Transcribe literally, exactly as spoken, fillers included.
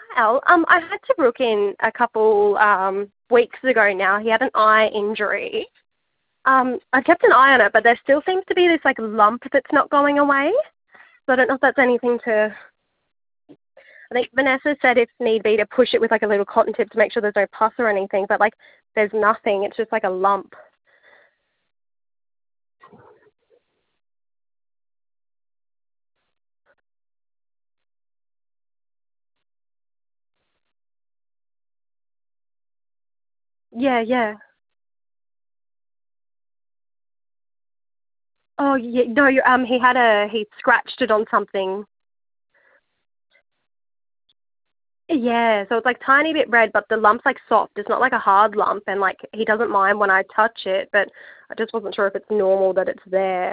Al, um, I had to book in a couple um, weeks ago now. He had an eye injury. Um, I kept an eye on it, but there still seems to be this like lump that's not going away. So I don't know if that's anything to. I think Vanessa said if need be to push it with like a little cotton tip to make sure there's no pus or anything, but like there's nothing. It's just like a lump. Yeah, yeah. Oh, yeah. No, you- um, he had a he scratched it on something. Yeah, so it's like tiny bit red, but the lump's like soft. It's not like a hard lump, and like he doesn't mind when I touch it, but I just wasn't sure if it's normal that it's there.